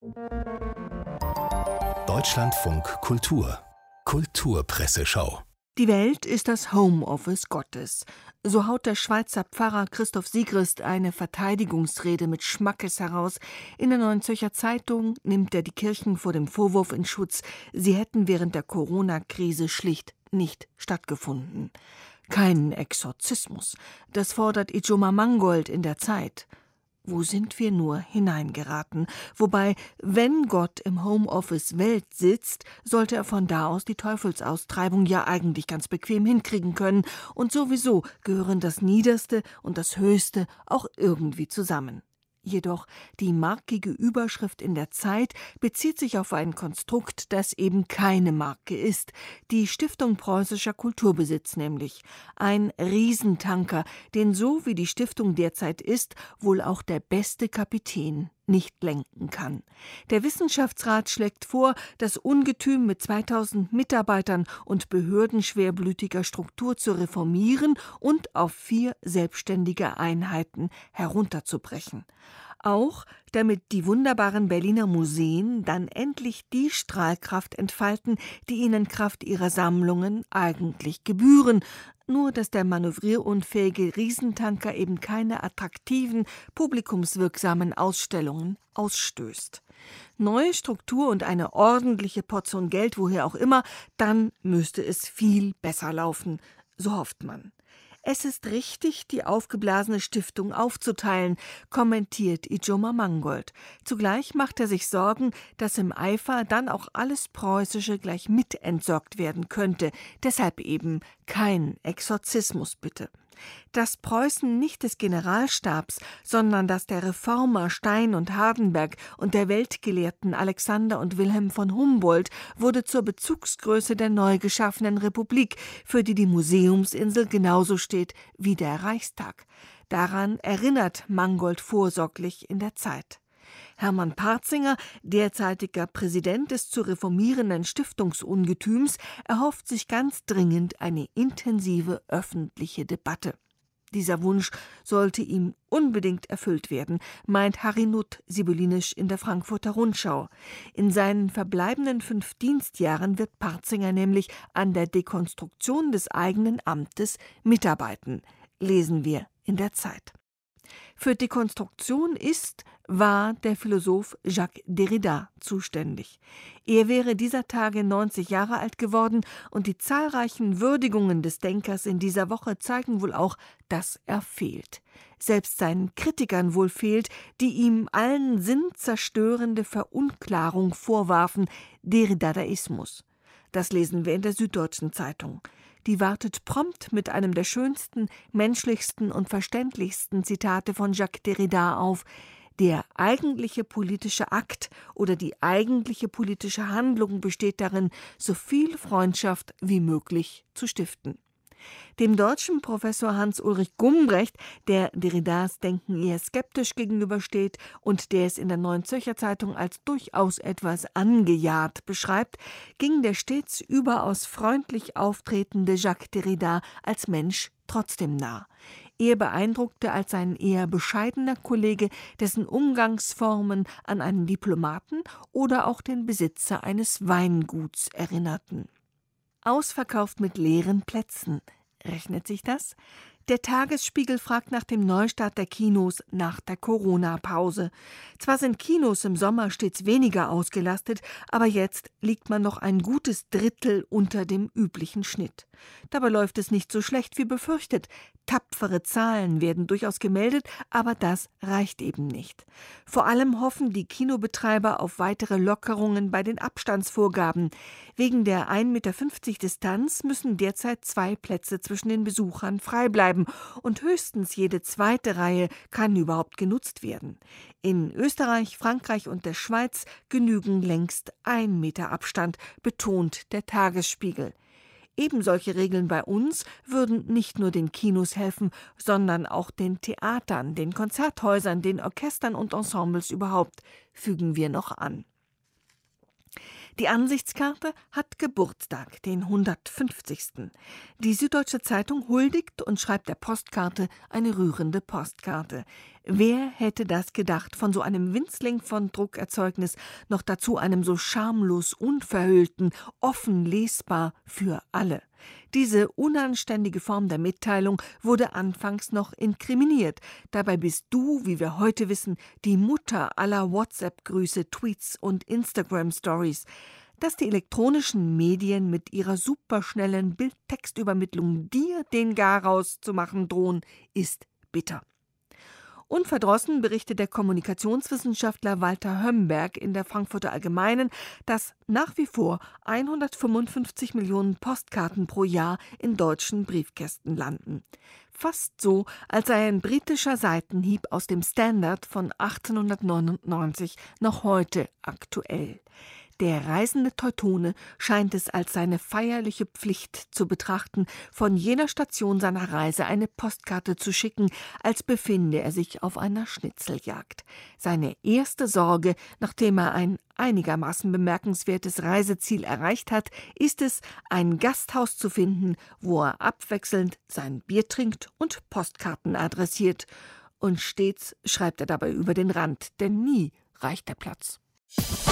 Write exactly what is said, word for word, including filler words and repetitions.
Deutschlandfunk Kultur Kulturpresseschau. Die Welt ist das Homeoffice Gottes. So haut der Schweizer Pfarrer Christoph Sigrist eine Verteidigungsrede mit Schmackes heraus. In der Neuen Zürcher Zeitung nimmt er die Kirchen vor dem Vorwurf in Schutz, sie hätten während der Corona-Krise schlicht nicht stattgefunden. Keinen Exorzismus, das fordert Ijoma Mangold in der Zeit. Wo sind wir nur hineingeraten? Wobei, wenn Gott im Homeoffice Welt sitzt, sollte er von da aus die Teufelsaustreibung ja eigentlich ganz bequem hinkriegen können. Und sowieso gehören das Niederste und das Höchste auch irgendwie zusammen. Jedoch die markige Überschrift in der Zeit bezieht sich auf ein Konstrukt, das eben keine Marke ist, die Stiftung Preußischer Kulturbesitz nämlich. Ein Riesentanker, den so wie die Stiftung derzeit ist, wohl auch der beste Kapitän nicht lenken kann. Der Wissenschaftsrat schlägt vor, das Ungetüm mit zweitausend Mitarbeitern und behördenschwerblütiger Struktur zu reformieren und auf vier selbstständige Einheiten herunterzubrechen. Auch damit die wunderbaren Berliner Museen dann endlich die Strahlkraft entfalten, die ihnen Kraft ihrer Sammlungen eigentlich gebühren, nur dass der manövrierunfähige Riesentanker eben keine attraktiven, publikumswirksamen Ausstellungen ausstößt. Neue Struktur und eine ordentliche Portion Geld, woher auch immer, dann müsste es viel besser laufen, so hofft man. Es ist richtig, die aufgeblasene Stiftung aufzuteilen, kommentiert Ijoma Mangold. Zugleich macht er sich Sorgen, dass im Eifer dann auch alles Preußische gleich mit entsorgt werden könnte. Deshalb eben kein Exorzismus bitte. Dass Preußen nicht des Generalstabs, sondern das der Reformer Stein und Hardenberg und der Weltgelehrten Alexander und Wilhelm von Humboldt wurde zur Bezugsgröße der neu geschaffenen Republik, für die die Museumsinsel genauso steht wie der Reichstag. Daran erinnert Mangold vorsorglich in der Zeit. Hermann Partzinger, derzeitiger Präsident des zu reformierenden Stiftungsungetüms, erhofft sich ganz dringend eine intensive öffentliche Debatte. Dieser Wunsch sollte ihm unbedingt erfüllt werden, meint Harry Nutt sibyllinisch in der Frankfurter Rundschau. In seinen verbleibenden fünf Dienstjahren wird Partzinger nämlich an der Dekonstruktion des eigenen Amtes mitarbeiten, lesen wir in der Zeit. Für Dekonstruktion ist, war der Philosoph Jacques Derrida zuständig. Er wäre dieser Tage neunzig Jahre alt geworden und die zahlreichen Würdigungen des Denkers in dieser Woche zeigen wohl auch, dass er fehlt. Selbst seinen Kritikern wohl fehlt, die ihm allen sinnzerstörende Verunklarung vorwarfen, Derridaismus. Das lesen wir in der Süddeutschen Zeitung. Die wartet prompt mit einem der schönsten, menschlichsten und verständlichsten Zitate von Jacques Derrida auf. Der eigentliche politische Akt oder die eigentliche politische Handlung besteht darin, so viel Freundschaft wie möglich zu stiften. Dem deutschen Professor Hans-Ulrich Gumbrecht, der Derridas Denken eher skeptisch gegenübersteht und der es in der Neuen Zürcher Zeitung als durchaus etwas angejahrt beschreibt, ging der stets überaus freundlich auftretende Jacques Derrida als Mensch trotzdem nah. Er beeindruckte als ein eher bescheidener Kollege, dessen Umgangsformen an einen Diplomaten oder auch den Besitzer eines Weinguts erinnerten. Ausverkauft mit leeren Plätzen. Rechnet sich das? Der Tagesspiegel fragt nach dem Neustart der Kinos nach der Corona-Pause. Zwar sind Kinos im Sommer stets weniger ausgelastet, aber jetzt liegt man noch ein gutes Drittel unter dem üblichen Schnitt. Dabei läuft es nicht so schlecht wie befürchtet. Tapfere Zahlen werden durchaus gemeldet, aber das reicht eben nicht. Vor allem hoffen die Kinobetreiber auf weitere Lockerungen bei den Abstandsvorgaben. Wegen der ein Meter fünfzig Distanz müssen derzeit zwei Plätze zwischen den Besuchern frei bleiben und höchstens jede zweite Reihe kann überhaupt genutzt werden. In Österreich, Frankreich und der Schweiz genügen längst ein Meter Abstand, betont der Tagesspiegel. Eben solche Regeln bei uns würden nicht nur den Kinos helfen, sondern auch den Theatern, den Konzerthäusern, den Orchestern und Ensembles überhaupt, fügen wir noch an. Die Ansichtskarte hat Geburtstag, den hundertfünfzigsten. Die Süddeutsche Zeitung huldigt und schreibt der Postkarte eine rührende Postkarte. Wer hätte das gedacht, von so einem Winzling von Druckerzeugnis noch dazu einem so schamlos unverhüllten, offen lesbar für alle. Diese unanständige Form der Mitteilung wurde anfangs noch inkriminiert. Dabei bist du, wie wir heute wissen, die Mutter aller WhatsApp-Grüße, Tweets und Instagram-Stories. Dass die elektronischen Medien mit ihrer superschnellen Bild-Text-Übermittlung dir den Garaus zu machen drohen, ist bitter. Unverdrossen berichtet der Kommunikationswissenschaftler Walter Hömberg in der Frankfurter Allgemeinen, dass nach wie vor hundertfünfundfünfzig Millionen Postkarten pro Jahr in deutschen Briefkästen landen. Fast so, als sei ein britischer Seitenhieb aus dem Standard von achtzehnhundertneunundneunzig noch heute aktuell. Der reisende Teutone scheint es als seine feierliche Pflicht zu betrachten, von jener Station seiner Reise eine Postkarte zu schicken, als befinde er sich auf einer Schnitzeljagd. Seine erste Sorge, nachdem er ein einigermaßen bemerkenswertes Reiseziel erreicht hat, ist es, ein Gasthaus zu finden, wo er abwechselnd sein Bier trinkt und Postkarten adressiert. Und stets schreibt er dabei über den Rand, denn nie reicht der Platz.